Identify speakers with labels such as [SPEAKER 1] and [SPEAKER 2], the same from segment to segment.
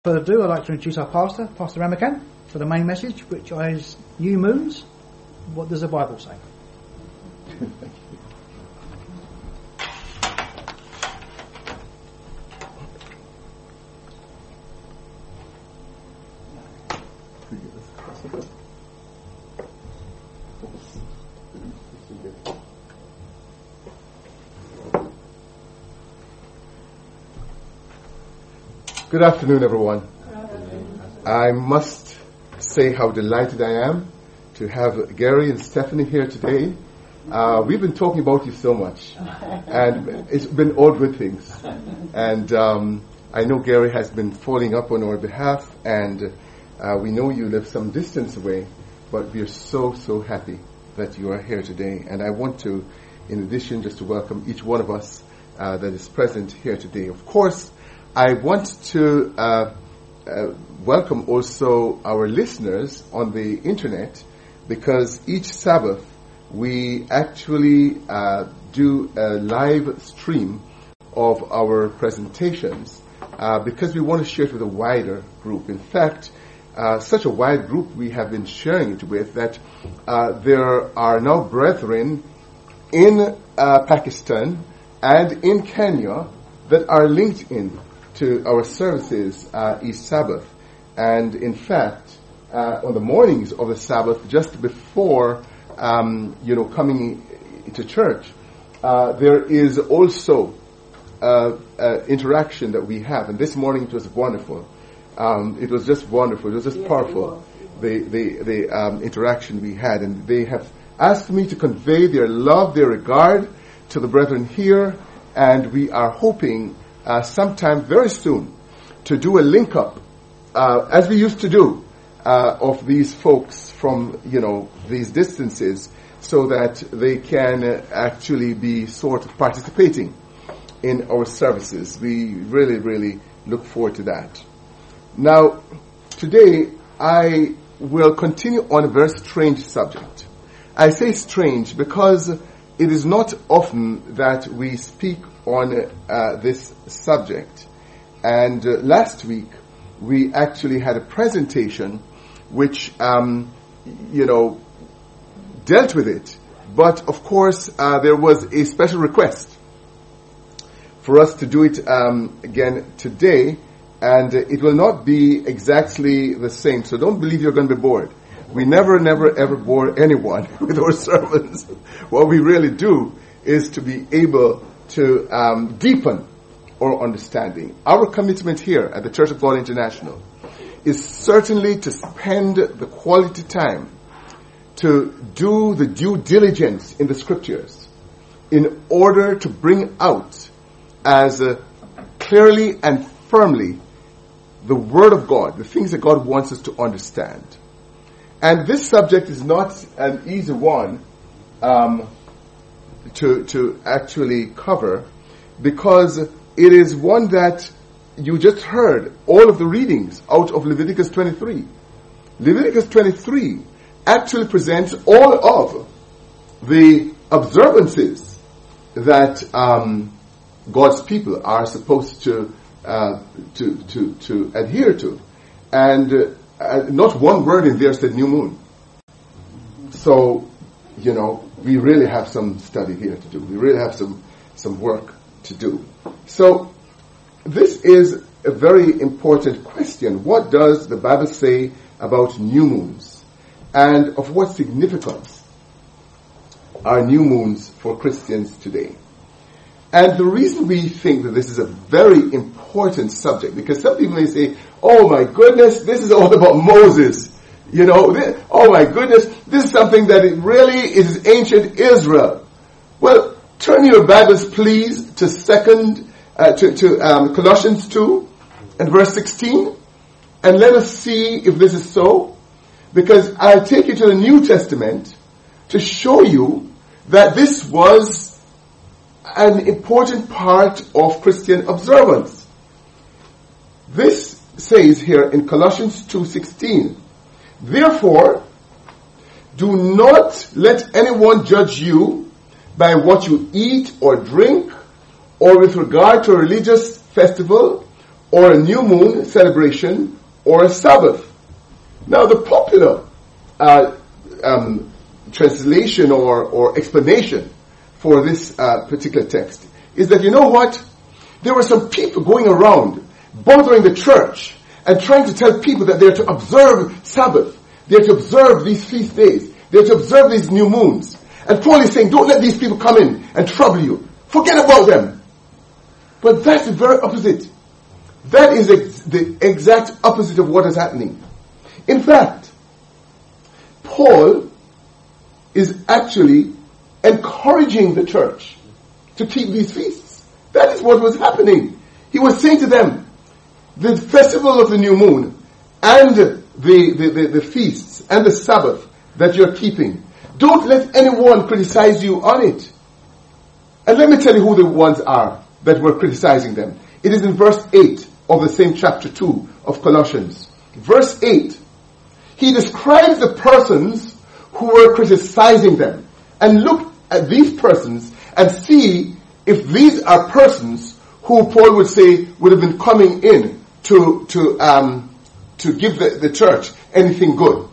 [SPEAKER 1] Further ado, I'd like to introduce our pastor, Pastor Ramakan, for the main message, which is New Moons. What does the Bible say?
[SPEAKER 2] Good afternoon, everyone. I must say how delighted I am to have Gary and Stephanie here today. We've been talking about you so much, and it's been all good things. And I know Gary has been following up on our behalf, and we know you live some distance away, but we are so happy that you are here today. And I want to, in addition, just to welcome each one of us that is present here today. Of course, I want to welcome also our listeners on the internet, because each Sabbath we actually do a live stream of our presentations because we want to share it with a wider group. In fact, such a wide group we have been sharing it with that there are now brethren in Pakistan and in Kenya that are linked in to our services each Sabbath. And in fact, on the mornings of the Sabbath, just before coming to church, there is also interaction that we have. And this morning it was wonderful. It was just wonderful. It was just powerful. The interaction we had, and they have asked me to convey their love, their regard to the brethren here, and we are hoping sometime very soon to do a link up as we used to do of these folks from these distances, so that they can actually be sort of participating in our services. We really look forward to that. Now, today I will continue on a very strange subject. I say strange because it is not often that we speak on this subject. And last week we actually had a presentation which dealt with it, but of course there was a special request for us to do it again today, and it will not be exactly the same, so don't believe you're going to be bored. We never ever bore anyone with our sermons. What we really do is to be able to deepen our understanding. Our commitment here at the Church of God International is certainly to spend the quality time to do the due diligence in the Scriptures in order to bring out as clearly and firmly the Word of God, the things that God wants us to understand. And this subject is not an easy one to actually cover, because it is one that you just heard all of the readings out of Leviticus 23. Leviticus 23 actually presents all of the observances that God's people are supposed to adhere to, and not one word in there said new moon. So, we really have some study here to do. We really have some work to do. So, this is a very important question. What does the Bible say about new moons? And of what significance are new moons for Christians today? And the reason we think that this is a very important subject, because some people may say, oh my goodness, this is all about Moses. Oh my goodness, this is something that it really is ancient Israel. Well, turn your Bibles please to Colossians 2 and verse 16, and let us see if this is so, because I'll take you to the New Testament to show you that this was an important part of Christian observance. This says here in Colossians 2:16, therefore, do not let anyone judge you by what you eat or drink, or with regard to a religious festival, or a new moon celebration, or a Sabbath. Now, the popular translation or explanation for this particular text is that, you know what? There were some people going around bothering the church and trying to tell people that they're to observe Sabbath, they're to observe these feast days, they're to observe these new moons. And Paul is saying, don't let these people come in and trouble you. Forget about them. But that's the very opposite. That is the exact opposite of what is happening. In fact, Paul is actually encouraging the church to keep these feasts. That is what was happening. He was saying to them, the festival of the new moon and the feasts and the Sabbath that you're keeping, don't let anyone criticize you on it. And let me tell you who the ones are that were criticizing them. It is in verse 8 of the same chapter 2 of Colossians. Verse 8. He describes the persons who were criticizing them. And look at these persons and see if these are persons who Paul would say would have been coming in to give the church anything good.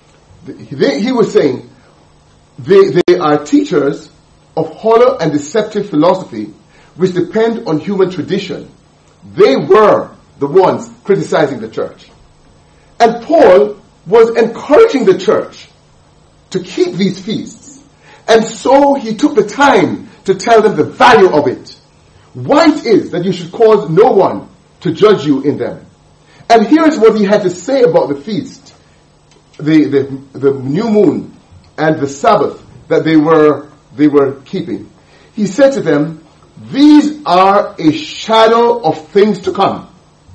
[SPEAKER 2] He was saying they are teachers of hollow and deceptive philosophy which depend on human tradition. They were the ones criticizing the church. And Paul was encouraging the church to keep these feasts. And so he took the time to tell them the value of it. Why it is that you should cause no one to judge you in them. And here is what he had to say about the feast, the new moon and the Sabbath that they were keeping. He said to them, these are a shadow of things to come.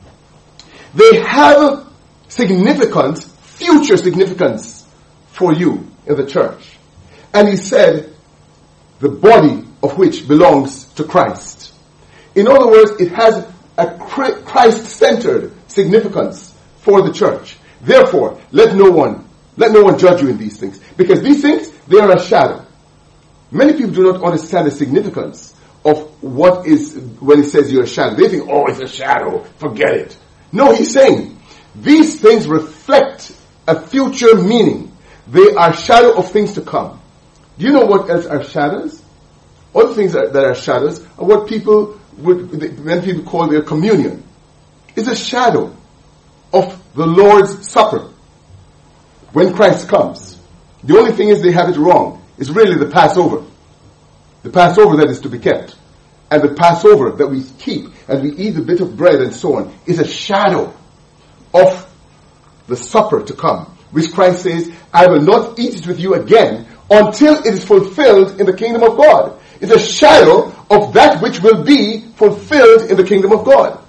[SPEAKER 2] They have significance, future significance for you in the church. And he said, the body of which belongs to Christ. In other words, it has a Christ-centered significance for the church. Therefore, let no one judge you in these things. Because these things, they are a shadow. Many people do not understand the significance of what is, when he says you're a shadow. They think, oh, it's a shadow, forget it. No, he's saying, these things reflect a future meaning. They are shadow of things to come. Do you know what else are shadows? Other things that are shadows are what many people call their communion. It's a shadow of the Lord's Supper when Christ comes. The only thing is they have it wrong. It's really the Passover. The Passover that is to be kept. And the Passover that we keep and we eat a bit of bread and so on is a shadow of the supper to come. Which Christ says, I will not eat it with you again until it is fulfilled in the kingdom of God. It's a shadow of that which will be fulfilled in the kingdom of God.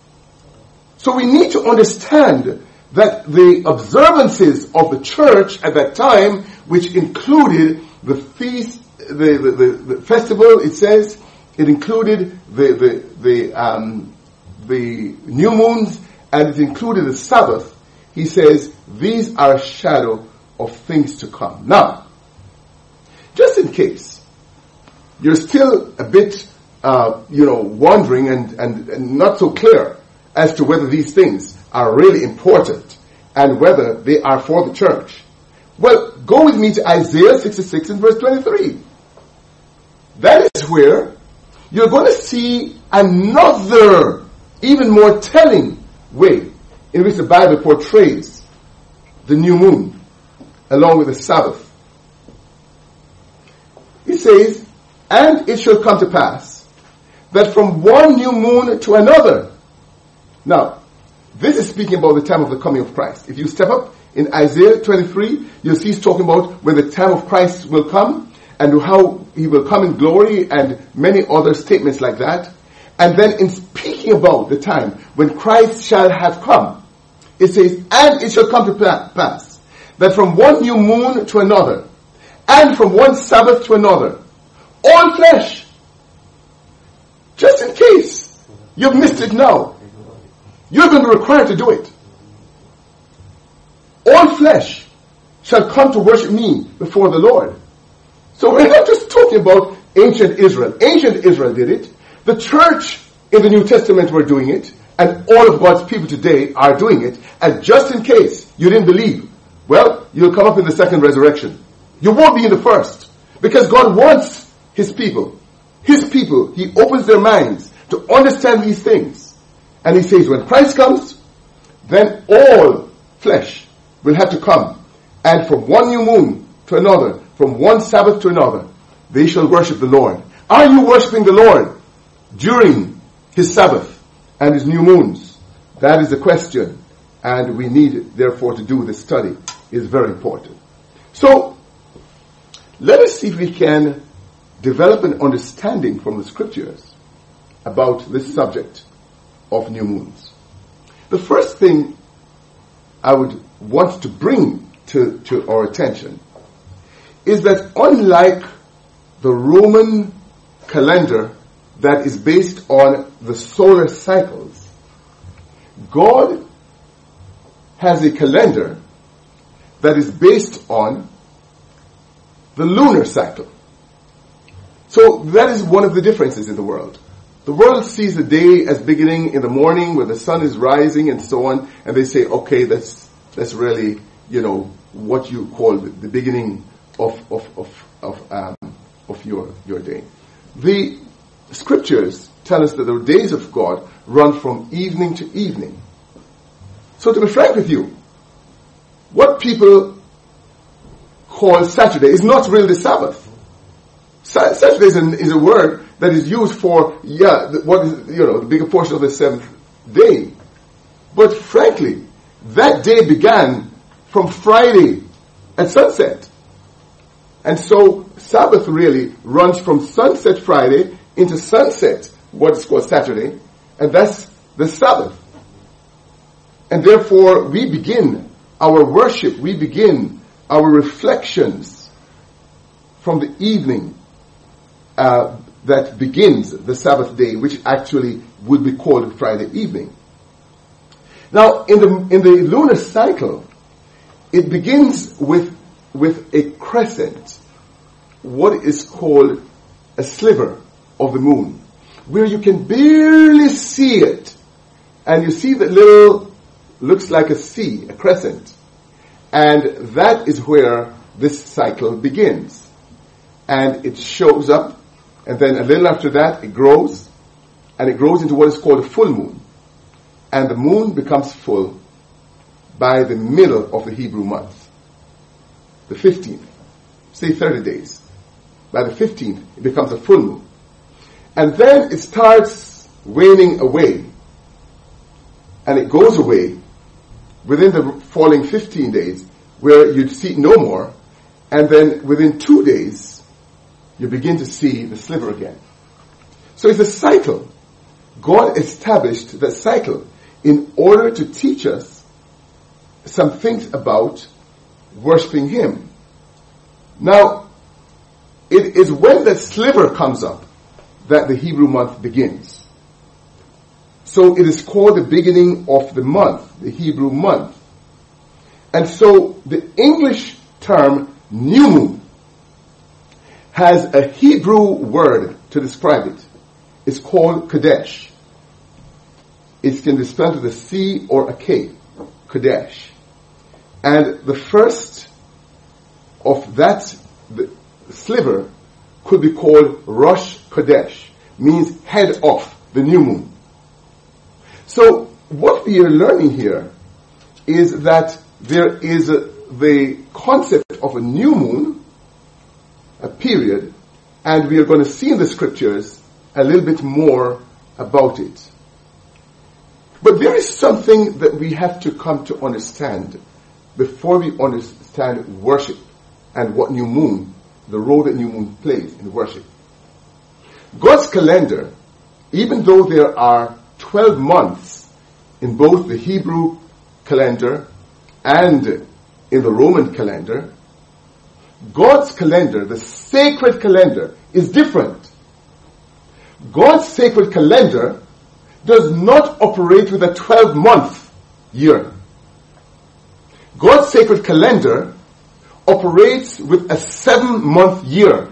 [SPEAKER 2] So we need to understand that the observances of the church at that time, which included the feast, the festival, it says, it included the new moons, and it included the Sabbath. He says, these are a shadow of things to come. Now, just in case you're still a bit, wondering and not so clear as to whether these things are really important and whether they are for the church. Well, go with me to Isaiah 66 and verse 23. That is where you're going to see another, even more telling way in which the Bible portrays the new moon along with the Sabbath. It says, and it shall come to pass that from one new moon to another. Now, this is speaking about the time of the coming of Christ. If you step up in Isaiah 23, you'll see he's talking about when the time of Christ will come and how he will come in glory and many other statements like that. And then in speaking about the time when Christ shall have come, it says, and it shall come to pass that from one new moon to another and from one Sabbath to another, all flesh, just in case you've missed it now, you're going to be required to do it. All flesh shall come to worship me before the Lord. So we're not just talking about ancient Israel. Ancient Israel did it. The church in the New Testament were doing it. And all of God's people today are doing it. And just in case you didn't believe, well, you'll come up in the second resurrection. You won't be in the first. Because God wants His people, He opens their minds to understand these things. And He says, when Christ comes, then all flesh will have to come. And from one new moon to another, from one Sabbath to another, they shall worship the Lord. Are you worshiping the Lord during His Sabbath and His new moons? That is the question. And we need, therefore, to do this study. Is very important. So, let us see if we can develop an understanding from the scriptures about this subject of new moons. The first thing I would want to bring to our attention is that unlike the Roman calendar that is based on the solar cycles, God has a calendar that is based on the lunar cycle. So that is one of the differences in the world. The world sees the day as beginning in the morning when the sun is rising and so on, and they say, okay, that's really, what you call the beginning of your day. The scriptures tell us that the days of God run from evening to evening. So to be frank with you, what people call Saturday is not really the Sabbath. Saturday is a word that is used for, the bigger portion of the seventh day. But frankly, that day began from Friday at sunset. And so Sabbath really runs from sunset Friday into sunset, what is called Saturday, and that's the Sabbath. And therefore, we begin our worship, we begin our reflections from the evening that begins the Sabbath day, which actually would be called Friday evening. Now, in the lunar cycle, it begins with a crescent, what is called a sliver of the moon, where you can barely see it, and you see the little, looks like a C, a crescent, and that is where this cycle begins. And it shows up, and then a little after that it grows, and it grows into what is called a full moon. And the moon becomes full by the middle of the Hebrew month, the 15th, say 30 days. By the 15th, it becomes a full moon. And then it starts waning away, and it goes away within the following 15 days, where you'd see it no more, and then within 2 days, you begin to see the sliver again. So it's a cycle. God established that cycle in order to teach us some things about worshiping Him. Now, it is when that sliver comes up that the Hebrew month begins. So it is called the beginning of the month, the Hebrew month. And so the English term new moon has a Hebrew word to describe it. It's called Kodesh. It can be spelled with a C or a K, Kodesh. And the first of that sliver could be called Rosh Kodesh, means head of the new moon. So what we are learning here is that there is the concept of a new moon, a period, and we are going to see in the scriptures a little bit more about it. But there is something that we have to come to understand before we understand worship and what new moon, the role that new moon plays in worship. God's calendar, even though there are 12 months in both the Hebrew calendar and in the Roman calendar, God's calendar, the sacred calendar, is different. God's sacred calendar does not operate with a 12-month year. God's sacred calendar operates with a 7-month year.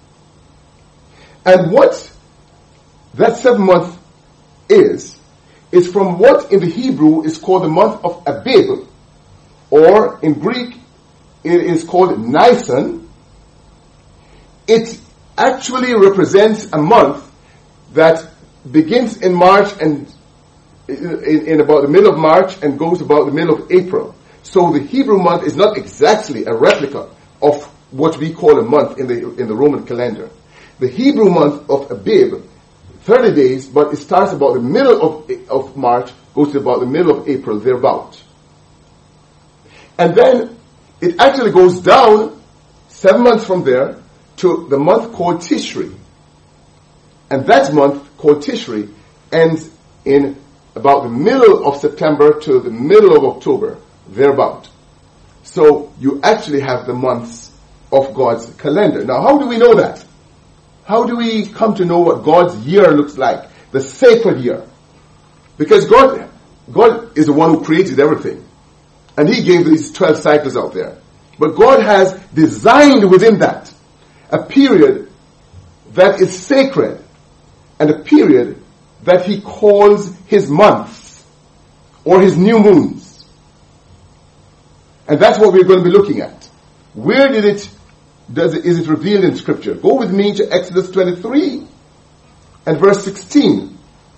[SPEAKER 2] And what that 7 month is is from what in the Hebrew is called the month of Abib, or in Greek it is called Nisan. It actually represents a month that begins in March and in about the middle of March and goes about the middle of April. So the Hebrew month is not exactly a replica of what we call a month in the Roman calendar. The Hebrew month of Abib, 30 days, but it starts about the middle of March, goes to about the middle of April, thereabout. And then it actually goes down 7 months from there to the month called Tishri. And that month called Tishri ends in about the middle of September to the middle of October, thereabout. So you actually have the months of God's calendar. Now, how do we know that? How do we come to know what God's year looks like? The sacred year. Because God is the one who created everything. And He gave these 12 cycles out there. But God has designed within that a period that is sacred and a period that He calls His months or His new moons. And that's what we're going to be looking at. Where is it revealed in Scripture? Go with me to Exodus 23 and verse 16.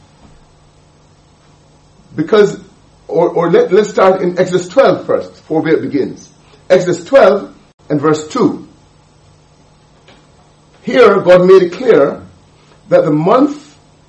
[SPEAKER 2] Because, let's start in Exodus 12 first, before where it begins. Exodus 12 and verse 2. Here, God made it clear that the month,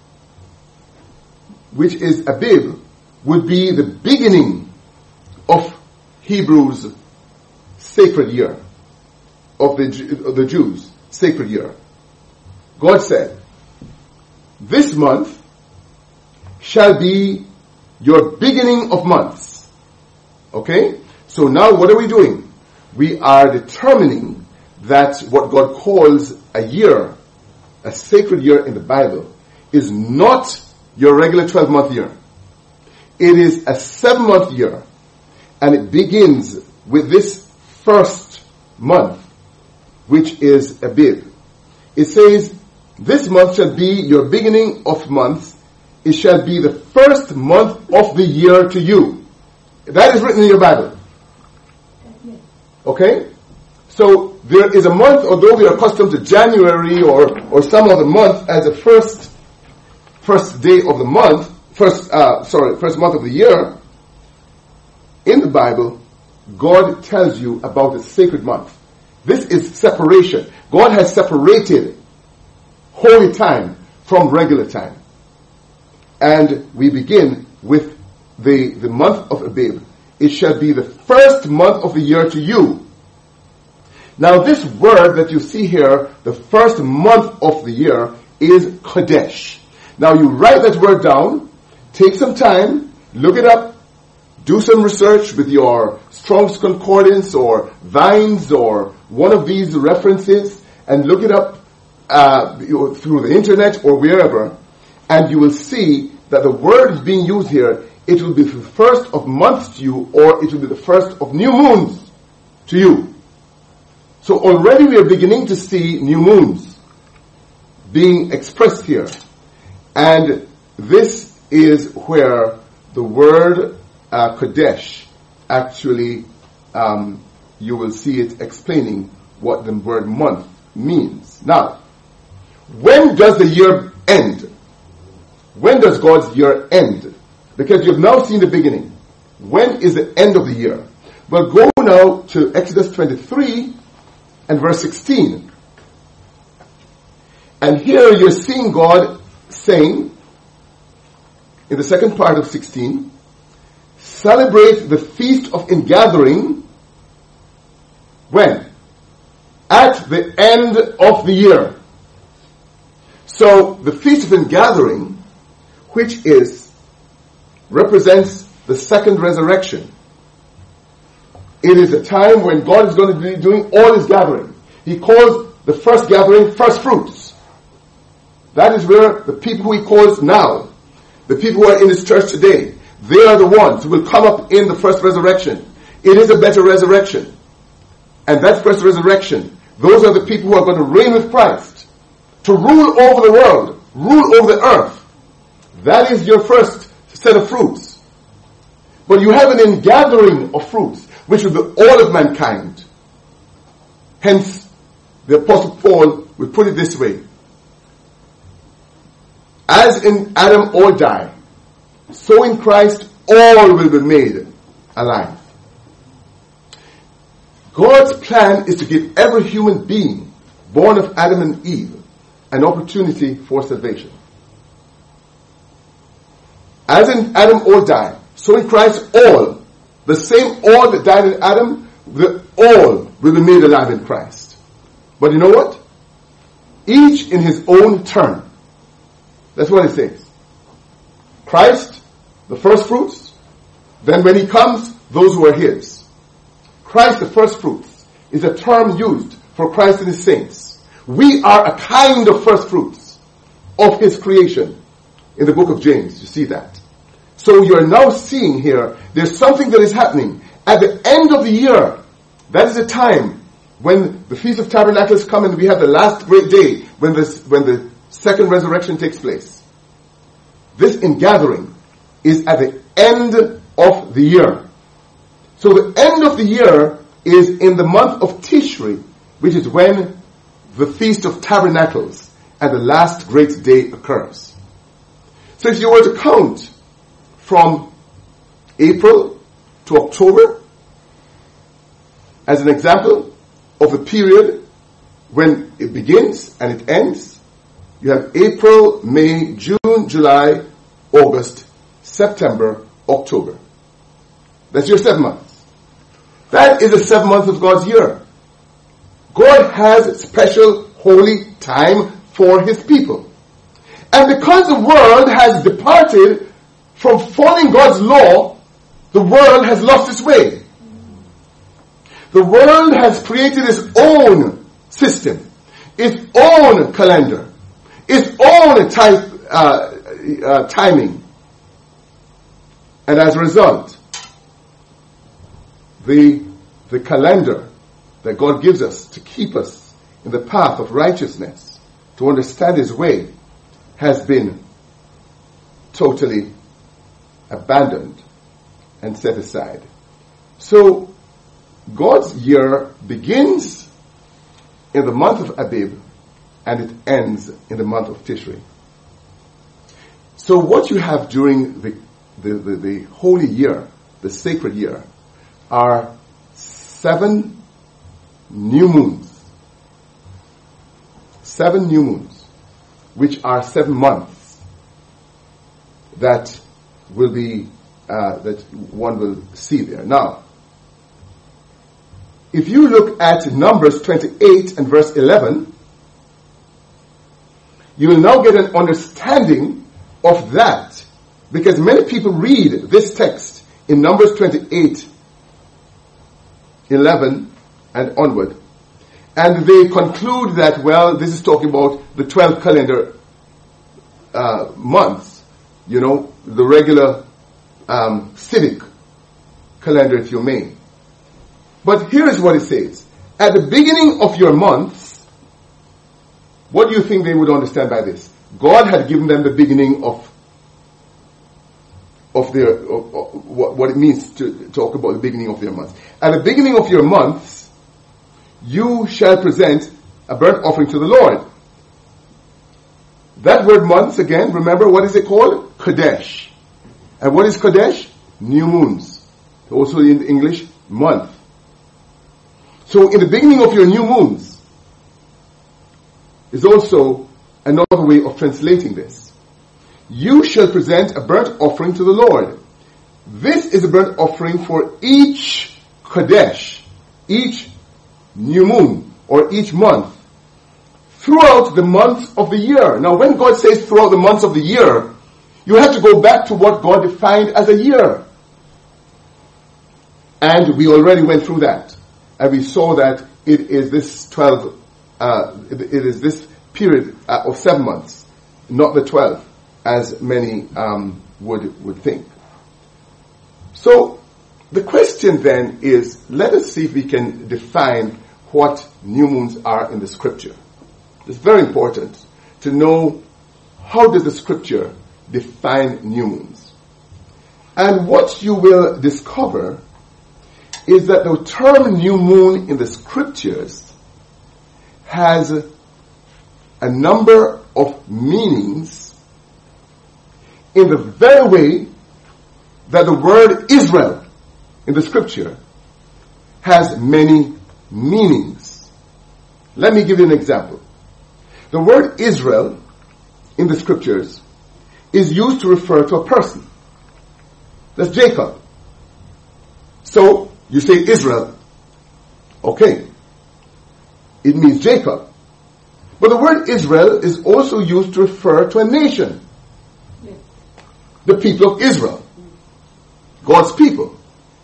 [SPEAKER 2] which is Abib, would be the beginning of Hebrews' sacred year, of the Jews' sacred year. God said, "This month shall be your beginning of months." Okay? So now what are we doing? We are determining that what God calls a year, a sacred year in the Bible, is not your regular 12-month year. It is a 7-month year, and it begins with this first month, which is Abib. It says, "This month shall be your beginning of months. It shall be the first month of the year to you." That is written in your Bible. Okay? So there is a month, although we are accustomed to January or some other month as the first day of the month, first month of the year. In the Bible, God tells you about a sacred month. This is separation. God has separated holy time from regular time. And we begin with the month of Abib. It shall be the first month of the year to you. Now this word that you see here, the first month of the year, is Kodesh. Now you write that word down, take some time, look it up, do some research with your Strong's Concordance or Vines or one of these references, and look it up through the internet or wherever, and you will see that the word is being used here. It will be the first of months to you, or it will be the first of new moons to you. So already we are beginning to see new moons being expressed here. And this is where the word Kodesh actually, you will see it explaining what the word month means. Now, when does the year end? When does God's year end? Because you've now seen the beginning. When is the end of the year? But go now to Exodus 23 and verse 16. And here you're seeing God saying, in the second part of 16, "Celebrate the feast of ingathering." When? At the end of the year. So the feast of ingathering, which represents the second resurrection. It is a time when God is going to be doing all His gathering. He calls the first gathering first fruits. That is where the people who He calls now, the people who are in His church today, they are the ones who will come up in the first resurrection. It is a better resurrection. And that first resurrection, those are the people who are going to reign with Christ, to rule over the world, rule over the earth. That is your first set of fruits. But you have an ingathering of fruits, which will be all of mankind. Hence, the Apostle Paul will put it this way. As in Adam all die, so in Christ all will be made alive. God's plan is to give every human being born of Adam and Eve an opportunity for salvation. As in Adam all die, so in Christ all, the same all that died in Adam, all will be made alive in Christ. But you know what? Each in his own turn. That's what it says. Christ, the first fruits, then when he comes, those who are his. Christ, the first fruits, is a term used for Christ and his saints. We are a kind of first fruits of his creation. In the book of James, you see that. So you're now seeing here, there's something that is happening. At the end of the year, that is a time when the Feast of Tabernacles come and we have the last great day when the second resurrection takes place. This ingathering is at the end of the year. So the end of the year is in the month of Tishri, which is when the Feast of Tabernacles and the last great day occurs. So if you were to count from April to October, as an example of the period when it begins and it ends, you have April, May, June, July, August, September, October. That's your 7 months. That is the 7 months of God's year. God has special holy time for his people. And because the world has departed from following God's law, the world has lost its way. The world has created its own system, its own calendar, its own timing. And as a result, the calendar that God gives us to keep us in the path of righteousness, to understand his way, has been totally abandoned and set aside. So God's year begins in the month of Abib and it ends in the month of Tishri. So what you have during the holy year, the sacred year, are 7 new moons. 7 new moons, which are 7 months that will be that one will see there. Now, if you look at Numbers 28 and verse 11, you will now get an understanding of that, because many people read this text in Numbers 28, 11 and onward, and they conclude that, well, this is talking about the 12 calendar months, the regular civic calendar, if you may. But here is what it says. At the beginning of your months, what do you think they would understand by this? God had given them the beginning of their, what it means to talk about the beginning of their months. At the beginning of your months, you shall present a burnt offering to the Lord. That word months, again, remember, what is it called? Kodesh. And what is Kodesh? New moons. Also in English, month. So in the beginning of your new moons is also another way of translating this. You shall present a burnt offering to the Lord. This is a burnt offering for each Kodesh, each new moon, or each month, throughout the months of the year. Now when God says throughout the months of the year, you have to go back to what God defined as a year. And we already went through that. And we saw that it is this it is this period of 7 months, not the 12, as many would think. So the question then is, let us see if we can define what new moons are in the scripture. It's very important to know, how does the scripture define new moons? And what you will discover is that the term new moon in the scriptures has a number of meanings in the very way that the word Israel in the scripture has many meanings. Let me give you an example. The word Israel in the scriptures is used to refer to a person. That's Jacob. So, you say Israel. Okay. It means Jacob. But the word Israel is also used to refer to a nation. The people of Israel. God's people.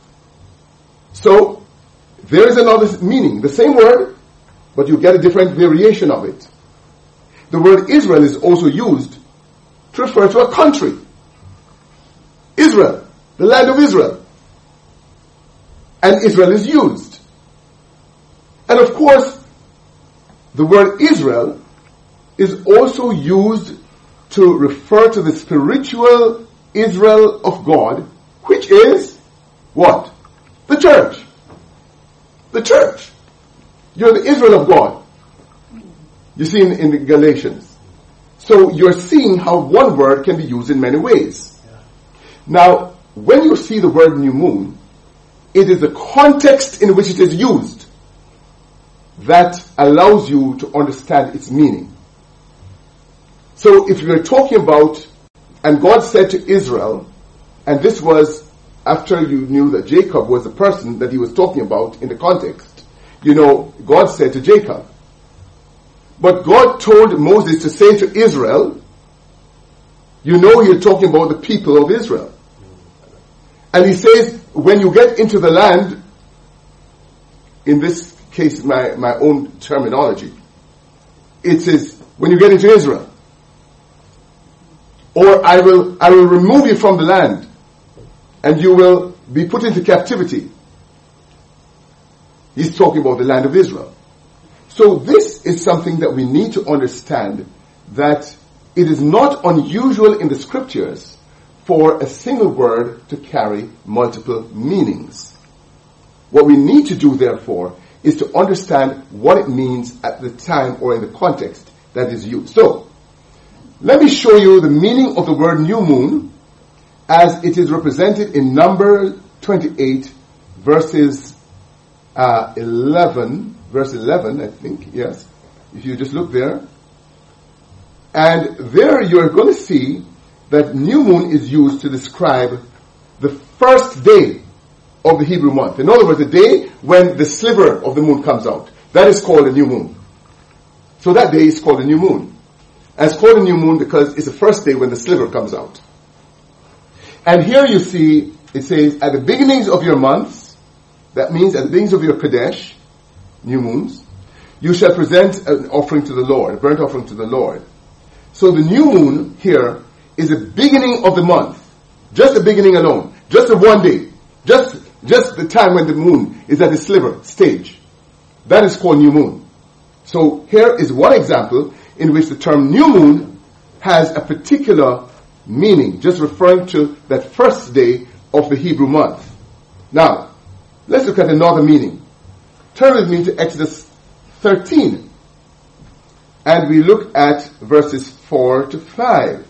[SPEAKER 2] So, there is another meaning. The same word, but you get a different variation of it. The word Israel is also used to refer to a country. Israel, the land of Israel. And Israel is used. And of course, the word Israel is also used to refer to the spiritual Israel of God, which is what? The church. The church. You're the Israel of God. You see in the Galatians. So you're seeing how one word can be used in many ways. Now, when you see the word new moon, it is the context in which it is used that allows you to understand its meaning. So if you're talking about, and God said to Israel, and this was after you knew that Jacob was the person that he was talking about in the context. You know, God said to Jacob. But God told Moses to say to Israel, you know you're talking about the people of Israel. And he says, when you get into the land, in this case, my own terminology, it says, when you get into Israel, or I will remove you from the land, and you will be put into captivity. He's talking about the land of Israel. So this is something that we need to understand, that it is not unusual in the scriptures for a single word to carry multiple meanings. What we need to do, therefore, is to understand what it means at the time or in the context that is used. So, let me show you the meaning of the word new moon as it is represented in Numbers 28, verses 11, verse 11, I think, yes. If you just look there. And there you're going to see that new moon is used to describe the first day of the Hebrew month. In other words, the day when the sliver of the moon comes out. That is called a new moon. So that day is called a new moon. And it's called a new moon because it's the first day when the sliver comes out. And here you see, it says, at the beginnings of your months, that means at the beginnings of your Kadesh, new moons, you shall present an offering to the Lord, a burnt offering to the Lord. So the new moon here is the beginning of the month. Just the beginning alone. Just the one day. Just the time when the moon is at the sliver stage. That is called new moon. So here is one example in which the term new moon has a particular meaning, just referring to that first day of the Hebrew month. Now, let's look at another meaning. Turn with me to Exodus 13. And we look at verses 4 to 5.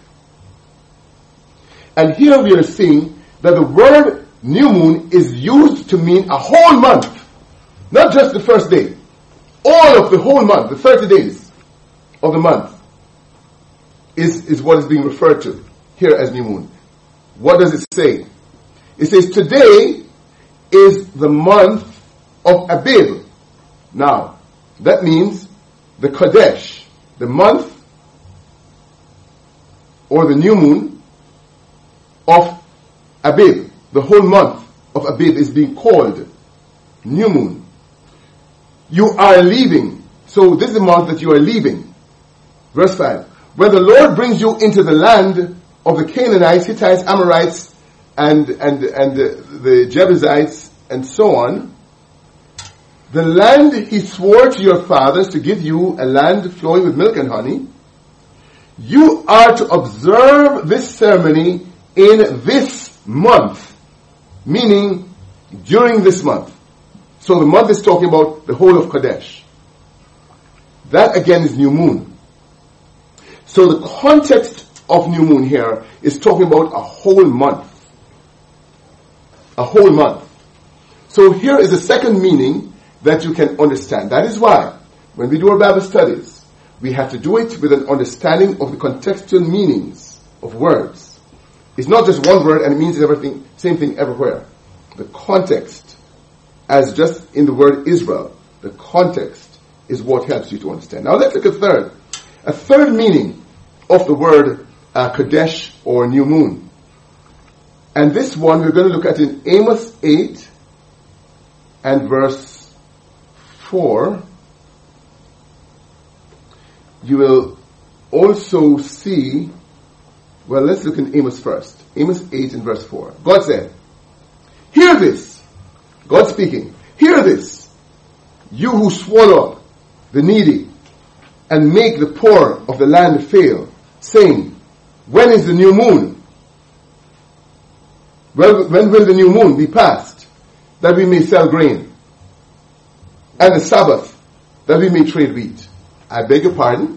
[SPEAKER 2] And here we are seeing that the word new moon is used to mean a whole month. Not just the first day. All of the whole month, the 30 days of the month, is what is being referred to here as new moon. What does it say? It says, today is the month of Abib. Now, that means the Kadesh, the month or the new moon of Abib. The whole month of Abib is being called new moon. You are leaving. So this is the month that you are leaving. Verse 5. When the Lord brings you into the land of the Canaanites, Hittites, Amorites, and the Jebusites, and so on, the land he swore to your fathers to give you, a land flowing with milk and honey, you are to observe this ceremony in this month, meaning during this month. So the month is talking about the whole of Kadesh. That again is new moon. So the context of new moon here is talking about a whole month. A whole month. So here is the second meaning that you can understand. That is why when we do our Bible studies, we have to do it with an understanding of the contextual meanings of words. It's not just one word and it means everything, same thing everywhere. The context, as just in the word Israel, the context is what helps you to understand. Now let's look at third. A third meaning of the word Kadesh or new moon. And this one we're going to look at in Amos 8 and verse 4. You will also see, well, let's look in Amos first. Amos 8 and verse 4. God said, "Hear this," God speaking, "hear this, you who swallow up the needy and make the poor of the land fail, saying, when is the new moon? Well, when will the new moon be passed, that we may sell grain, and the Sabbath, that we may trade wheat?" I beg your pardon.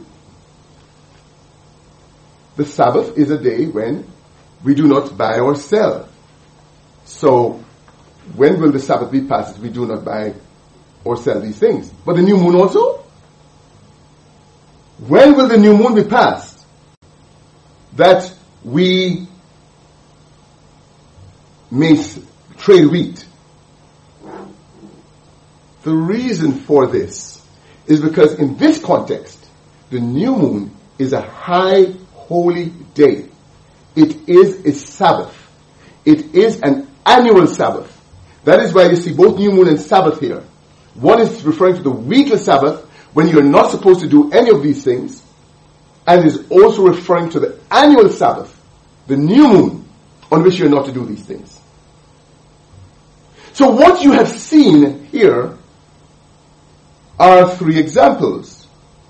[SPEAKER 2] The Sabbath is a day when we do not buy or sell. So, when will the Sabbath be passed if we do not buy or sell these things? But the new moon also? When will the new moon be passed that we may trade wheat? The reason for this is because in this context, the new moon is a high holy day. It is a Sabbath. It is an annual Sabbath. That is why you see both new moon and Sabbath here. One is referring to the weekly Sabbath when you're not supposed to do any of these things, and is also referring to the annual Sabbath, the new moon, on which you're not to do these things. So what you have seen here are three examples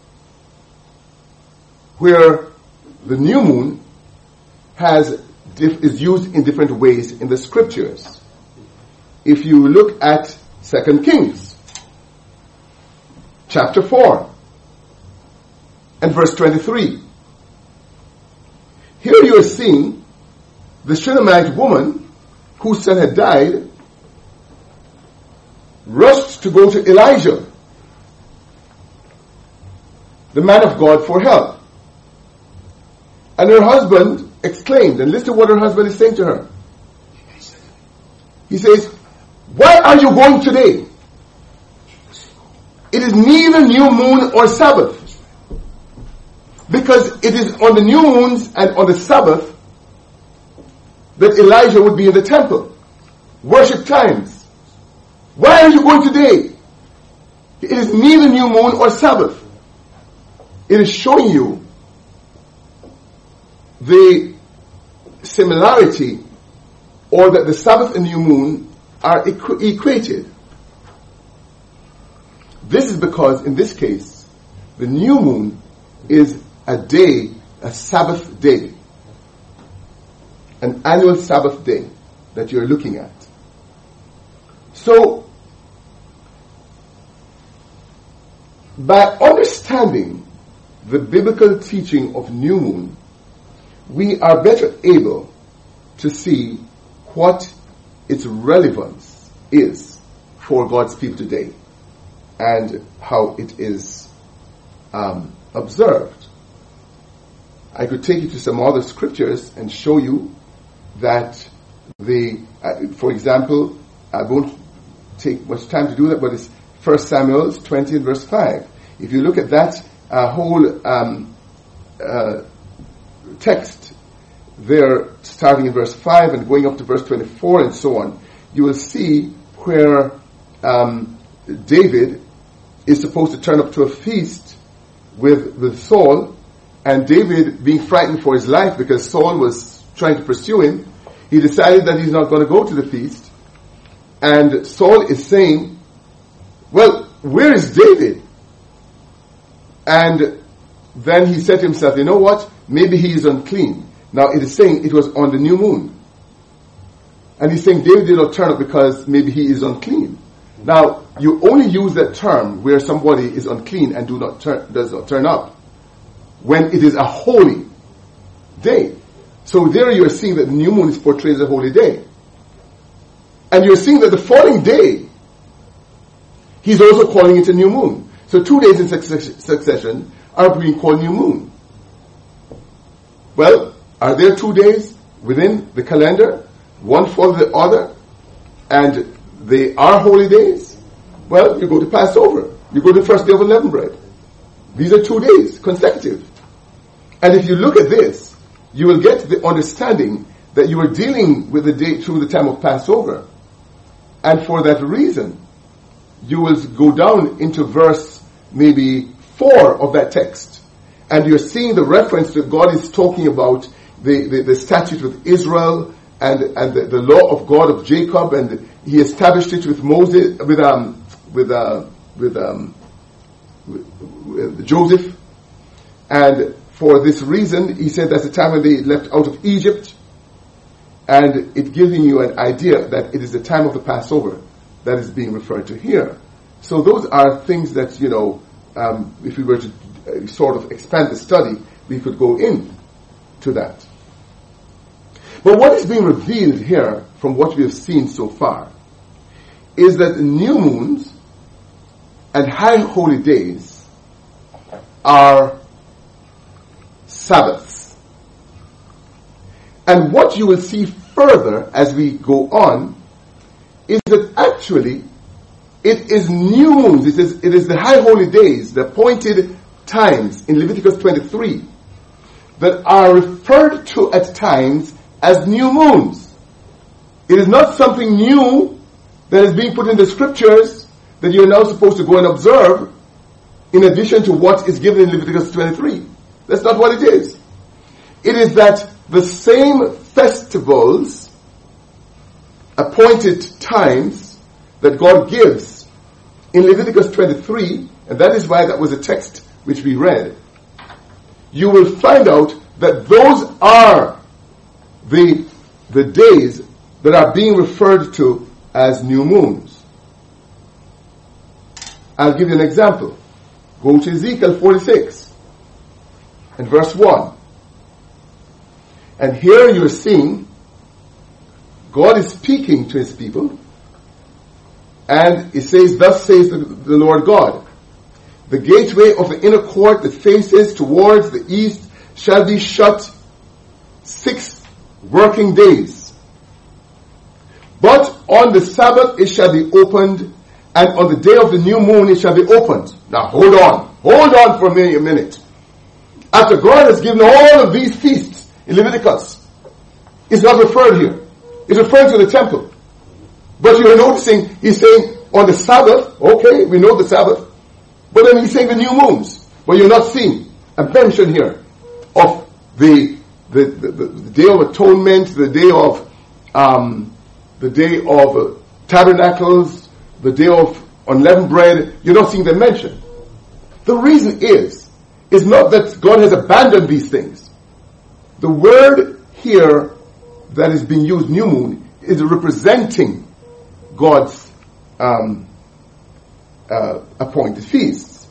[SPEAKER 2] where the new moon is used in different ways in the scriptures. If you look at 2 Kings, chapter 4, and verse 23, here you are seeing the Shunammite woman whose son had died rushed to go to Elijah, the man of God, for help. And her husband exclaimed, and listen to what her husband is saying to her. He says, "Why are you going today? It is neither new moon or Sabbath." Because it is on the new moons and on the Sabbath that Elijah would be in the temple. Worship times. Why are you going today? It is neither new moon or Sabbath. It is showing you the similarity, or that the Sabbath and new moon are equated. This is because in this case, the new moon is a day, a Sabbath day, an annual Sabbath day that you're looking at. So, by understanding the biblical teaching of new moon, we are better able to see what its relevance is for God's people today and how it is observed. I could take you to some other scriptures and show you that for example, I won't take much time to do that, but it's 1 Samuel 20 and verse 5. If you look at that whole text there, starting in verse 5 and going up to verse 24 and so on, you will see where David is supposed to turn up to a feast with Saul, and David, being frightened for his life because Saul was trying to pursue him, he decided that he's not going to go to the feast. And Saul is saying, "Well, where is David?" And then he said to himself, "You know what? Maybe he is unclean." Now it is saying it was on the new moon. And he's saying David did not turn up because maybe he is unclean. Now, you only use that term where somebody is unclean and does not turn up when it is a holy day. So there you're seeing that the new moon is portrayed as a holy day. And you're seeing that the following day, he's also calling it a new moon. So 2 days in succession are being called new moon. Well, are there 2 days within the calendar? One follows the other? And they are holy days? Well, you go to Passover. You go to the first day of unleavened bread. These are 2 days consecutive. And if you look at this, you will get the understanding that you are dealing with the day through the time of Passover. And for that reason, you will go down into verse maybe 4 of that text. And you're seeing the reference that God is talking about the statute with Israel and the law of God of Jacob, and he established it with Moses, with Joseph. And for this reason, he said that's the time when they left out of Egypt. And it giving you an idea that it is the time of the Passover that is being referred to here. So those are things that, if we were to sort of expand the study, we could go into that. But what is being revealed here from what we have seen so far is that new moons and high holy days are Sabbaths. And what you will see further as we go on is that actually it is new moons, it is the high holy days, the appointed times in Leviticus 23 that are referred to at times as new moons. It is not something new that is being put in the scriptures that you're now supposed to go and observe in addition to what is given in Leviticus 23. That's not what it is. It is that the same festivals, appointed times that God gives in Leviticus 23, and that is why that was a text which we read, you will find out that those are the days that are being referred to as new moons. I'll give you an example. Go to Ezekiel 46 and verse 1. And here you're seeing God is speaking to his people, and it says, thus says the Lord God, the gateway of the inner court that faces towards the east shall be shut 6 working days. But on the Sabbath it shall be opened, and on the day of the new moon it shall be opened. Now hold on for a minute. After God has given all of these feasts in Leviticus, it's not referred here. It's referring to the temple. But you're noticing, he's saying on the Sabbath, okay, we know the Sabbath, but then he's saying the new moons. But you're not seeing a mention here of the Day of Atonement, the Day of Tabernacles, the Day of Unleavened Bread. You're not seeing them mentioned. The reason is not that God has abandoned these things. The word here that is being used, new moon, is representing God's appointed feasts.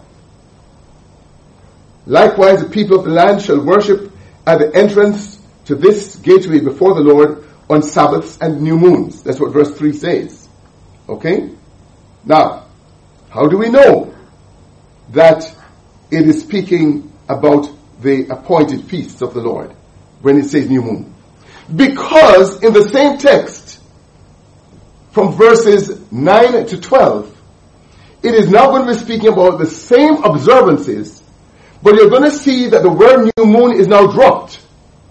[SPEAKER 2] Likewise, the people of the land shall worship at the entrance to this gateway before the Lord on Sabbaths and new moons. That's what verse 3 says. Okay? Now, how do we know that it is speaking about the appointed feasts of the Lord when it says new moon? Because in the same text, from verses 9 to 12, it is now going to be speaking about the same observances, but you're going to see that the word new moon is now dropped.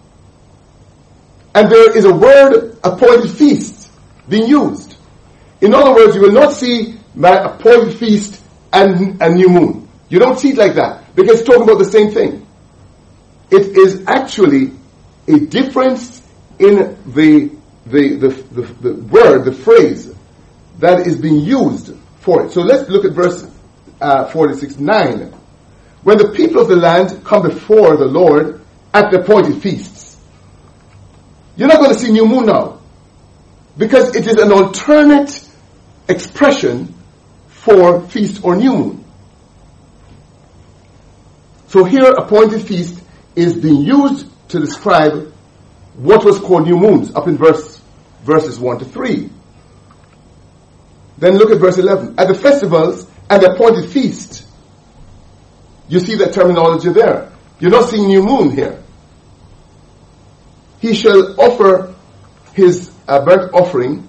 [SPEAKER 2] And there is a word appointed feast being used. In other words, you will not see my appointed feast and a new moon. You don't see it like that, because it's talking about the same thing. It is actually a difference in the word, the phrase that is being used for it. So let's look at verse 46:9. When the people of the land come before the Lord at the appointed feasts. You're not going to see new moon now. because it is an alternate expression for feast or new moon. So here, appointed feast is being used to describe what was called new moons, up in verses 1 to 3. Then look at verse 11. At the festivals and the appointed feast, you see that terminology there. You're not seeing new moon here. He shall offer his burnt offering,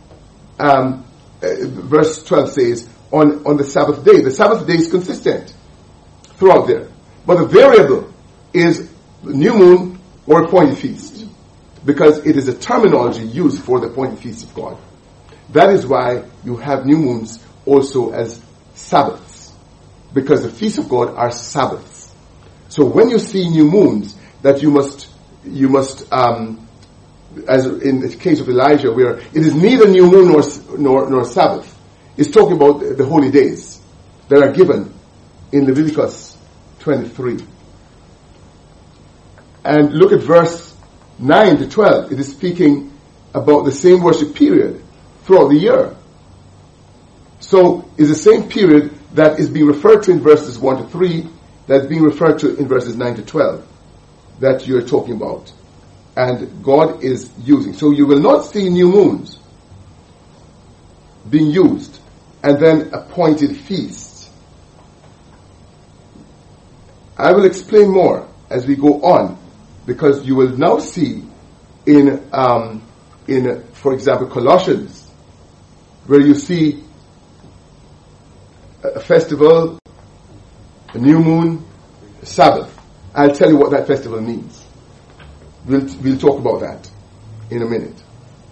[SPEAKER 2] verse 12 says, on the Sabbath day. The Sabbath day is consistent throughout there. But the variable is new moon or appointed feast, because it is a terminology used for the appointed feast of God. That is why you have new moons also as Sabbaths, because the feasts of God are Sabbaths. So when you see new moons, that you must, as in the case of Elijah, where it is neither new moon nor Sabbath, it's talking about the holy days that are given in Leviticus 23. And look at verse 9 to 12. It is speaking about the same worship period throughout the year. So it's the same period that is being referred to in verses 1 to 3 that's being referred to in verses 9 to 12 that you're talking about. And God is using. So you will not see new moons being used and then appointed feasts. I will explain more as we go on, because you will now see in for example, Colossians, where you see a festival, a new moon, a Sabbath. I'll tell you what that festival means. We'll talk about that in a minute.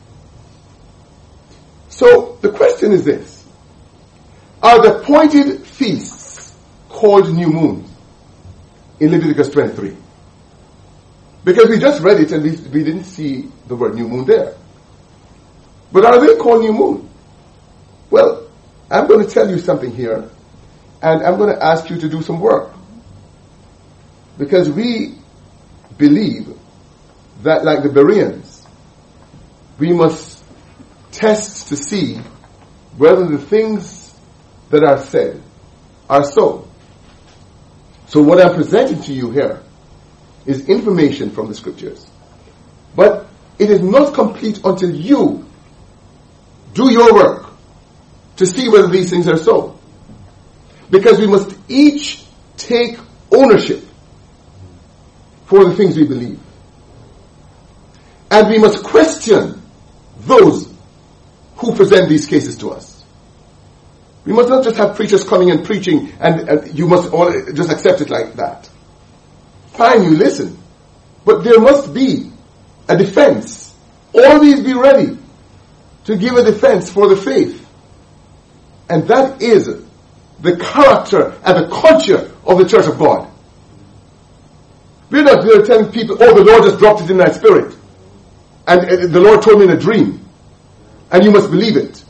[SPEAKER 2] So the question is this: are the appointed feasts called new moons in Leviticus 23? Because we just read it and we didn't see the word new moon there. But are they called new moon? Well, I'm going to tell you something here, and I'm going to ask you to do some work. Because we believe that, like the Bereans, we must test to see whether the things that are said are so. So what I'm presenting to you here is information from the scriptures. But it is not complete until you do your work to see whether these things are so. Because we must each take ownership for the things we believe. And we must question those who present these cases to us. We must not just have preachers coming and preaching and you must all just accept it like that. Fine, you listen. But there must be a defense. Always be ready to give a defense for the faith. And that is the character and the culture of the Church of God. We're not there telling people, oh, the Lord just dropped it in my spirit. And the Lord told me in a dream. And you must believe it.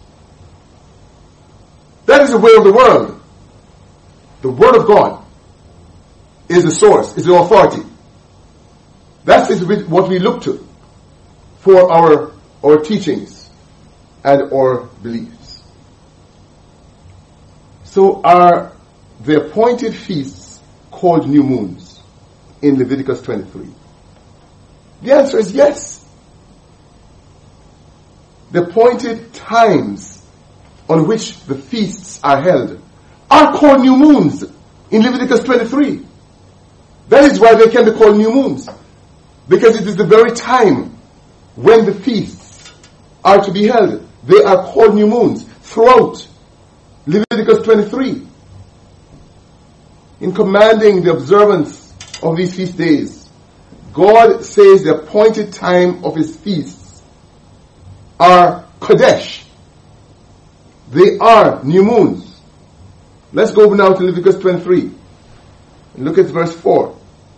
[SPEAKER 2] That is the way of the world. The Word of God is the source, is the authority. That is what we look to for our teachings and our beliefs. So are the appointed feasts called new moons in Leviticus 23? The answer is yes. The appointed times on which the feasts are held are called new moons in Leviticus 23. That is why they can be called new moons. Because it is the very time when the feasts are to be held. They are called new moons throughout Leviticus 23. In commanding the observance of these feast days, God says the appointed time of his feasts are Kodesh. They are new moons. Let's go now to Leviticus 23 and look at verse 4.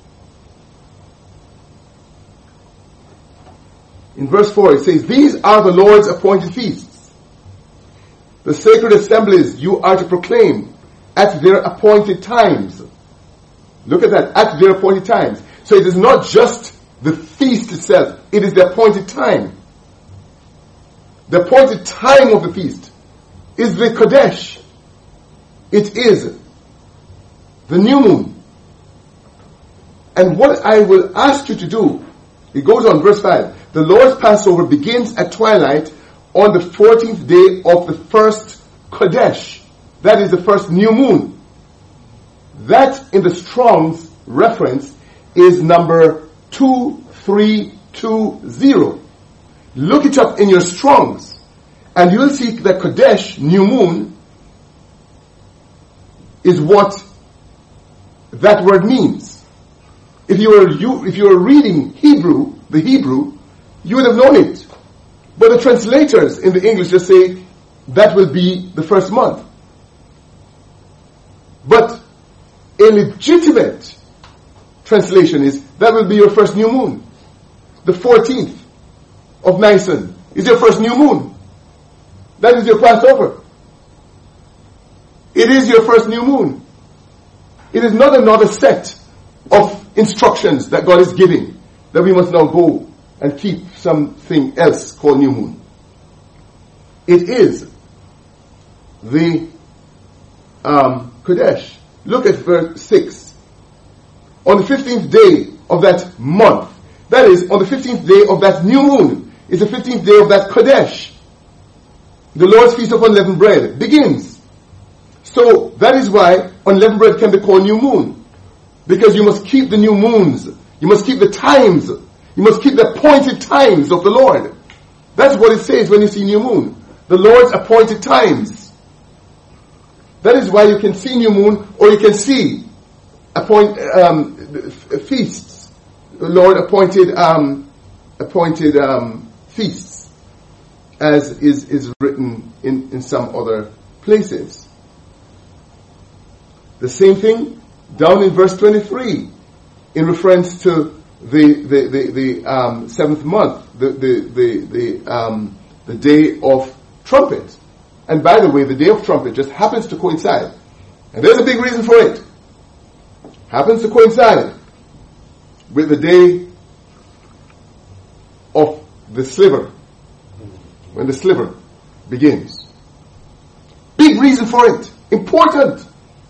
[SPEAKER 2] In verse 4 it says, these are the Lord's appointed feasts, the sacred assemblies you are to proclaim at their appointed times. Look at that, at their appointed times. So it is not just the feast itself, it is the appointed time. the appointed time of the feast, is the Kodesh. It is the new moon. And what I will ask you to do, it goes on, verse 5. The Lord's Passover begins at twilight on the 14th day of the first Kodesh. That is the first new moon. That in the Strong's reference is number 2320. Look it up in your Strong's and you will see that Kodesh, new moon, is what that word means. If you were reading Hebrew, the Hebrew, you would have known it. But the translators in the English just say that will be the first month. But a legitimate translation is that will be your first new moon. The 14th of Nisan is your first new moon. That is your Passover. It is your first new moon. It is not another set of instructions that God is giving that we must now go and keep something else called new moon. It is the Kodesh. Look at verse 6. On the 15th day of that month, that is, on the 15th day of that new moon, is the 15th day of that Kodesh. The Lord's Feast of Unleavened Bread begins. So that is why unleavened bread can be called new moon. Because you must keep the new moons. You must keep the times. You must keep the appointed times of the Lord. That's what it says when you see new moon. The Lord's appointed times. That is why you can see new moon or you can see feasts. The Lord appointed feasts, as is written in some other places. The same thing down in verse 23, in reference to the seventh month, the day of trumpet. And by the way, the day of trumpet just happens to coincide, and there's a big reason for it. Happens to coincide with the day of the sliver, when the sliver begins. Big reason for it. Important.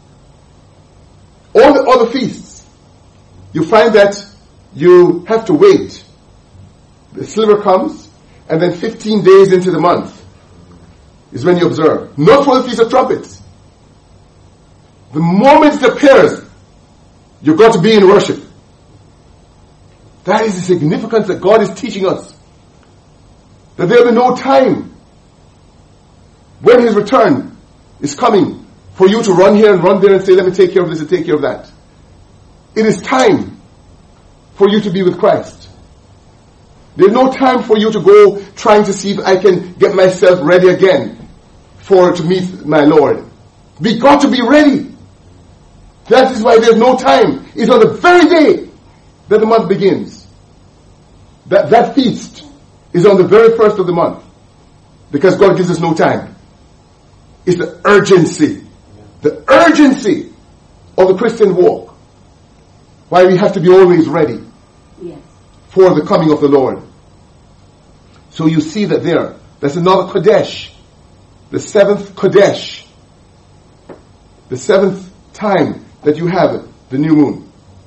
[SPEAKER 2] All the other feasts, you find that you have to wait. The sliver comes, and then 15 days into the month is when you observe. Not for the Feast of Trumpets. The moment it appears, you've got to be in worship. That is the significance that God is teaching us. That there will be no time when His return is coming for you to run here and run there and say, let me take care of this and take care of that. It is time for you to be with Christ. There's no time for you to go trying to see if I can get myself ready again to meet my Lord. We got to be ready. That is why there's no time. It's on the very day that the month begins. That feast is on the very first of the month. Because God gives us no time. It's the urgency. The urgency of the Christian walk. Why we have to be always ready for the coming of the Lord. So you see that that's another Kodesh. The seventh Kodesh. The seventh time that you have the new moon.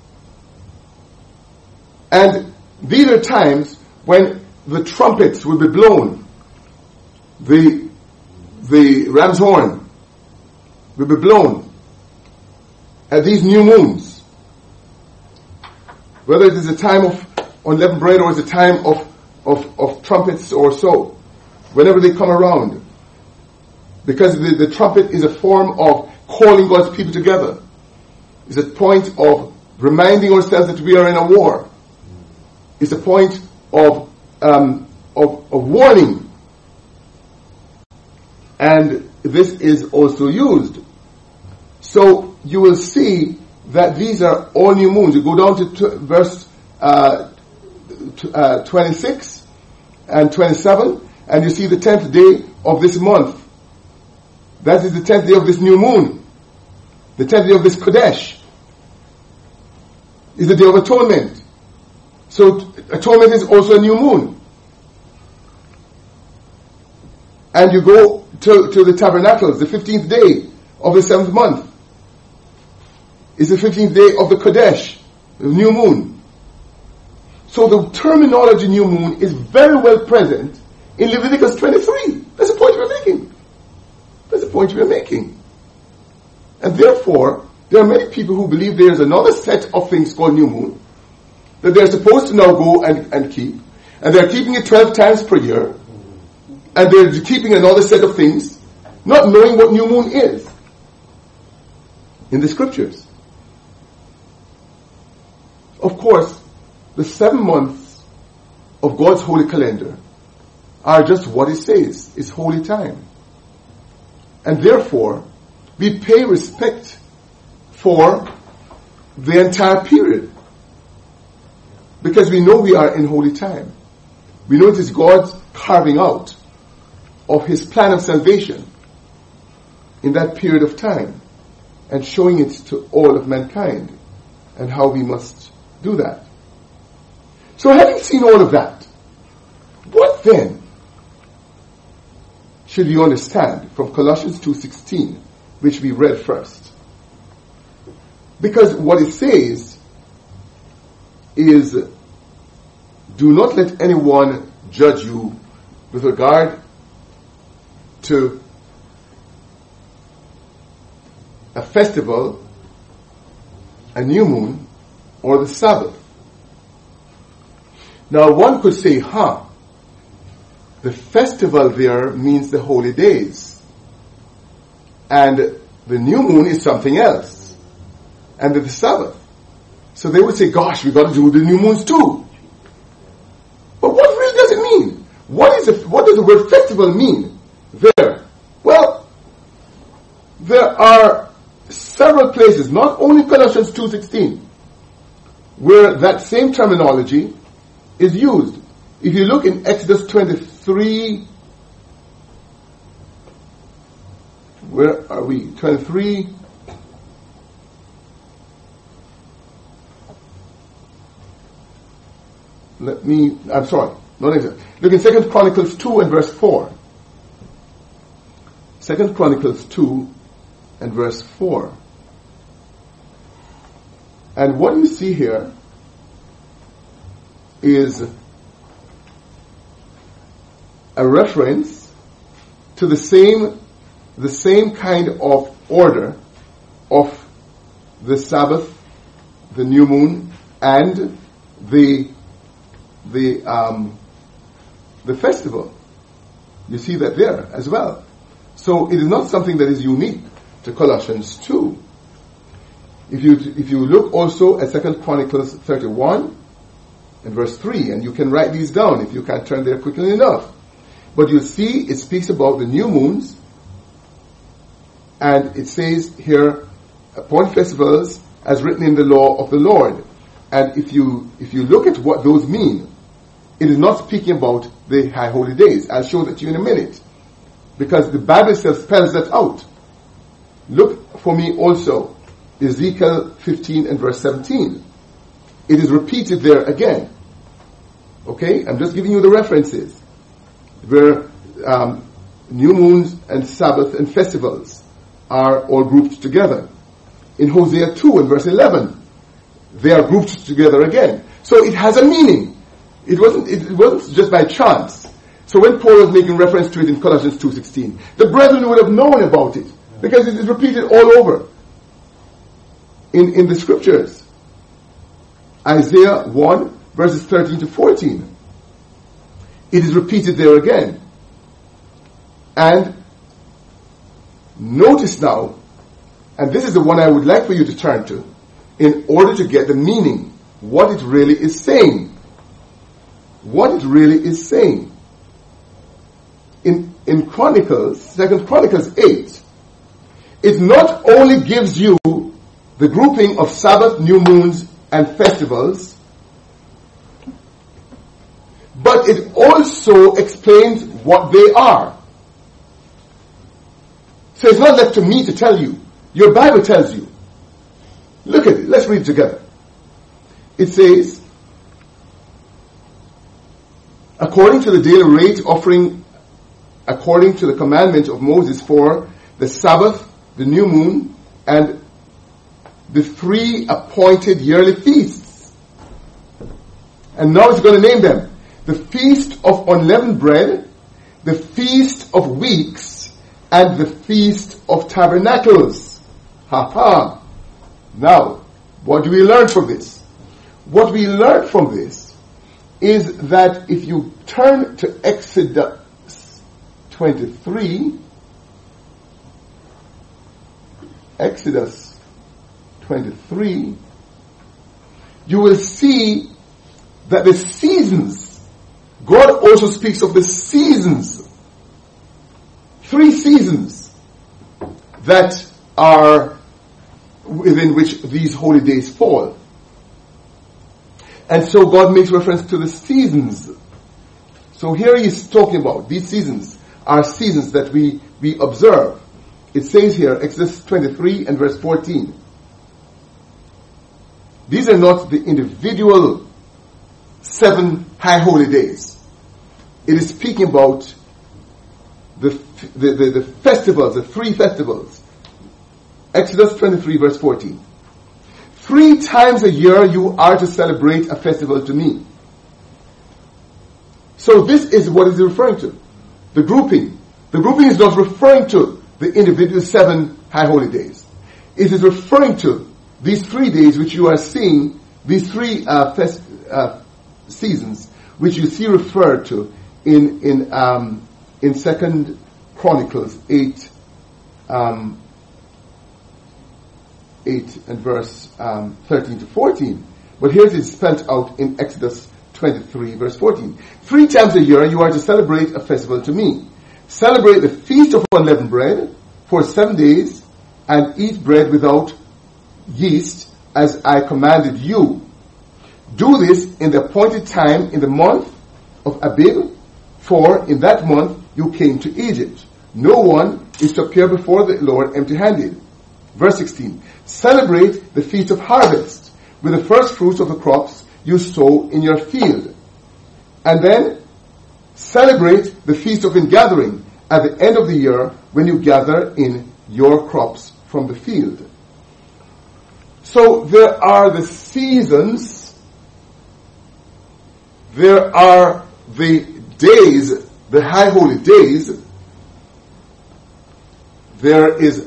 [SPEAKER 2] And these are times when the trumpets will be blown. The ram's horn will be blown at these new moons. Whether it is a time of unleavened bread or it's a time of trumpets or so. Whenever they come around. Because the trumpet is a form of calling God's people together. It's a point of reminding ourselves that we are in a war. It's a point of warning. And this is also used. So you will see that these are all new moons. You go down to verse 26 and 27, and you see the 10th day of this month. That is the 10th day of this new moon. The 10th day of this Kodesh is the day of atonement. So atonement is also a new moon. and you go to the tabernacles, the 15th day of the 7th month is the 15th day of the Kodesh, the new moon. So the terminology new moon is very well present in Leviticus 23. That's the point we're making. That's the point we're making. And therefore, there are many people who believe there is another set of things called new moon that they're supposed to now go and keep. And they're keeping it 12 times per year. And they're keeping another set of things, not knowing what new moon is in the scriptures. Of course, the 7 months of God's holy calendar are just what it says. It's holy time. And therefore, we pay respect for the entire period. Because we know we are in holy time. We know it is God's carving out of His plan of salvation in that period of time and showing it to all of mankind and how we must do that. So having seen all of that, what then should you understand from Colossians 2:16, which we read first? Because what it says is, do not let anyone judge you with regard to a festival, a new moon, or the Sabbath. Now one could say, the festival there means the holy days. And the new moon is something else. And the Sabbath. So they would say, gosh, we've got to do the new moons too. But what really does it mean? What does the word festival mean there? Well, there are several places, not only Colossians 2:16, where that same terminology is used. If you look in Exodus 23, where are we? 23. I'm sorry, not exactly. Look in 2 Chronicles 2 and verse 4. 2 Chronicles 2 and verse 4. And what you see here is a reference to the same kind of order of the Sabbath, the new moon, and the festival. You see that there as well. So it is not something that is unique to Colossians 2. If you look also at 2 Chronicles 31 and verse 3, and you can write these down if you can't turn there quickly enough. But you see it speaks about the new moons, and it says here, appoint festivals as written in the law of the Lord. And if you look at what those mean, it is not speaking about the high holy days. I'll show that to you in a minute. Because the Bible itself spells that out. Look for me also, Ezekiel 15 and verse 17. It is repeated there again. Okay? I'm just giving you the references. Where new moons and Sabbath and festivals are all grouped together. In Hosea 2 and verse 11, they are grouped together again. So it has a meaning. It wasn't just by chance. So when Paul was making reference to it in Colossians 2:16, the brethren would have known about it because it is repeated all over in the scriptures. Isaiah 1 verses 13 to 14. It is repeated there again. And notice now, and this is the one I would like for you to turn to, in order to get the meaning, what it really is saying. What it really is saying. In Chronicles, 2 Chronicles 8, it not only gives you the grouping of Sabbath, new moons, and festivals, but it also explains what they are. So it's not left to me to tell you. Your Bible tells you. Look at it. Let's read it together. It says, according to the daily rate offering according to the commandment of Moses for the Sabbath, the new moon, and the 3 appointed yearly feasts. And now it's going to name them. The Feast of Unleavened Bread, the Feast of Weeks, and the Feast of Tabernacles. Ha. Now, what do we learn from this? What we learn from this is that if you turn to Exodus 23, Exodus 23, you will see that the seasons, God also speaks of the seasons, 3 seasons that are within which these holy days fall. And so God makes reference to the seasons. So here he is talking about these seasons are seasons that we observe. It says here, Exodus 23 and verse 14. These are not the individual 7 high holy days. It is speaking about the festivals, the 3 festivals. Exodus 23 verse 14. 3 times a year you are to celebrate a festival to me. So this is what it is referring to. The grouping. The grouping is not referring to the individual 7 high holy days. It is referring to these 3 days which you are seeing, these 3 seasons, which you see referred to in 2 Chronicles 8, 8 and verse 13 to 14. But here it is spelled out in Exodus 23 verse 14. 3 times a year you are to celebrate a festival to me. Celebrate the Feast of Unleavened Bread for 7 days and eat bread without yeast as I commanded you. Do this in the appointed time in the month of Abib, for in that month you came to Egypt. No one is to appear before the Lord empty-handed. Verse 16. Celebrate the Feast of Harvest with the first fruits of the crops you sow in your field. And then celebrate the Feast of Ingathering at the end of the year when you gather in your crops from the field. So there are the seasons, there are the days, the high holy days, there is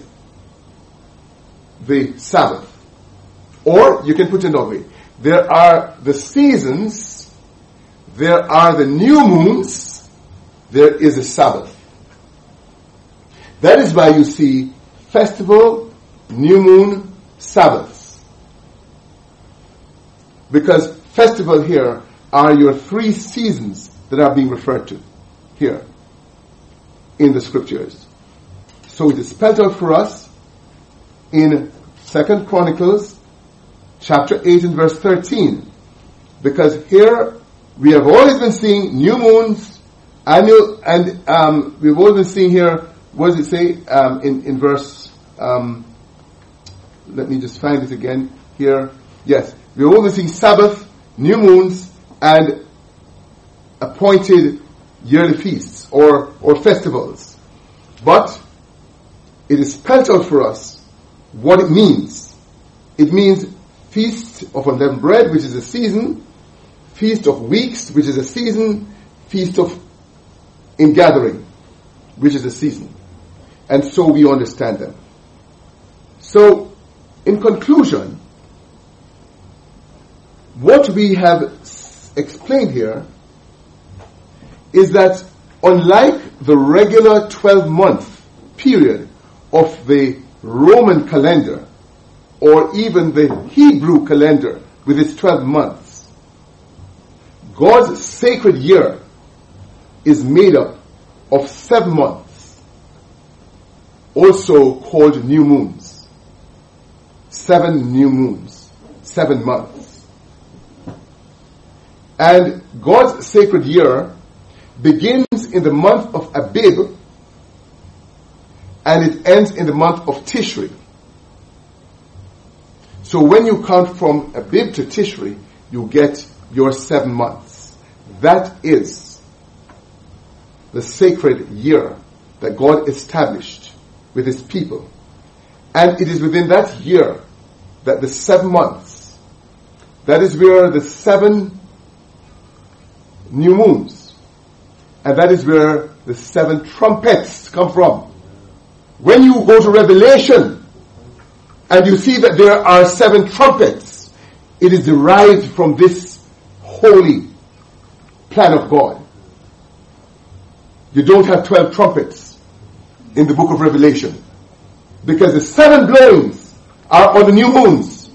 [SPEAKER 2] the Sabbath. Or you can put it another way. There are the seasons, there are the new moons, there is a Sabbath. That is why you see festival, new moon, Sabbaths. Because festival here are your 3 seasons that are being referred to here in the scriptures. So it is spelled out for us in 2 Chronicles chapter 8 and verse 13. Because here we have always been seeing new moons, annual, and we've always been seeing here, what does it say in verse, let me just find it again here. Yes, we've always seen Sabbath, new moons, and appointed yearly feasts or festivals. But it is spelled out for us what it means. It means Feast of Unleavened Bread, which is a season, Feast of Weeks, which is a season, Feast of Ingathering, which is a season. And so we understand them. So, in conclusion, what we have explained here is that unlike the regular 12-month period of the Roman calendar, or even the Hebrew calendar with its 12 months, God's sacred year is made up of 7 months, also called new moons. 7 new moons, 7 months. And God's sacred year begins in the month of Abib and it ends in the month of Tishri. So when you count from Abib to Tishri, you get your 7 months. That is the sacred year that God established with his people. And it is within that year that the 7 months, that is where the 7 new moons, and that is where the 7 trumpets come from. When you go to Revelation and you see that there are 7 trumpets, it is derived from this holy plan of God. You don't have 12 trumpets in the book of Revelation, because the 7 blowings are on the new moons.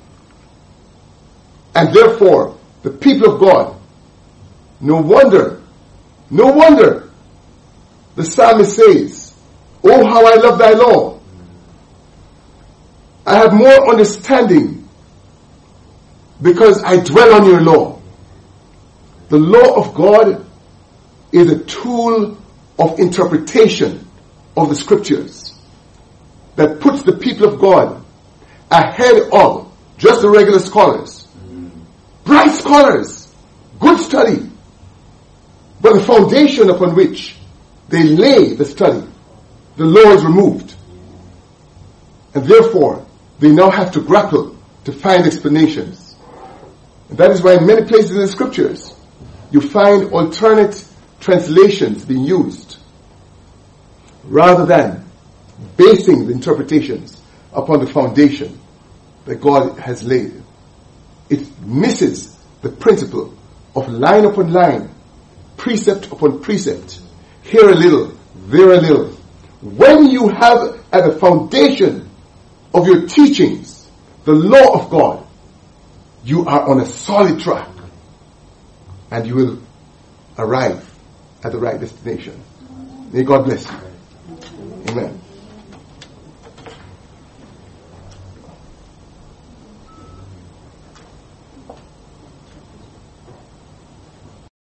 [SPEAKER 2] And therefore, the people of God, no wonder, the psalmist says, "Oh, how I love thy law. I have more understanding because I dwell on your law." The law of God is a tool of interpretation of the scriptures that puts the people of God ahead of just the regular scholars. Bright scholars, good study, but the foundation upon which they lay the study, the law is removed. And therefore, they now have to grapple to find explanations. And that is why in many places in the scriptures, you find alternate translations being used, rather than basing the interpretations upon the foundation that God has laid. It misses the principle of line upon line, precept upon precept, here a little, there a little. When you have at the foundation of your teachings the law of God, you are on a solid track, and you will arrive at the right destination. May God bless you. Amen.